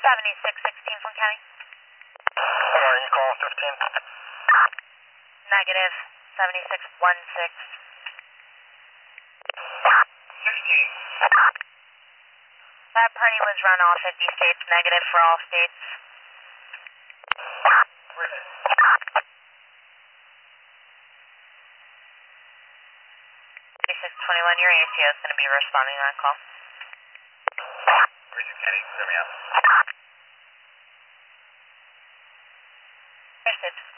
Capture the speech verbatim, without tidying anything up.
seventy-six sixteen from County. Uh, you call fifteen? Negative, seventy-six sixteen. sixteen. That party was run all fifty states, negative for all states. thirty-six twenty-one, your A C O is going to be responding to that call. thirty-six Kenny, clear me out. Understood.